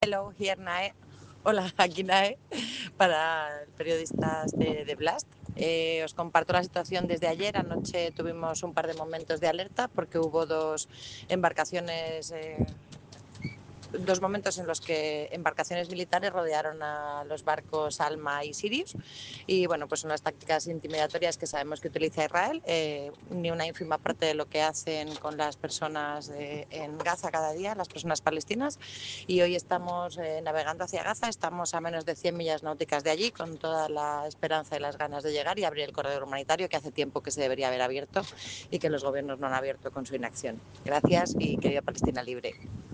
Hello, here Nae. Hola, aquí Nae, para periodistas de Blast. Os comparto la situación desde ayer. Anoche tuvimos un par de momentos de alerta porque hubo dos embarcaciones, dos momentos en los que embarcaciones militares rodearon a los barcos Alma y Sirius. Y bueno, pues son las tácticas intimidatorias que sabemos que utiliza Israel, ni una ínfima parte de lo que hacen con las personas en Gaza cada día, las personas palestinas. Y hoy estamos navegando hacia Gaza, estamos a menos de 100 millas náuticas de allí, con toda la esperanza y las ganas de llegar y abrir el corredor humanitario que hace tiempo que se debería haber abierto y que los gobiernos no han abierto con su inacción. Gracias y que viva Palestina libre.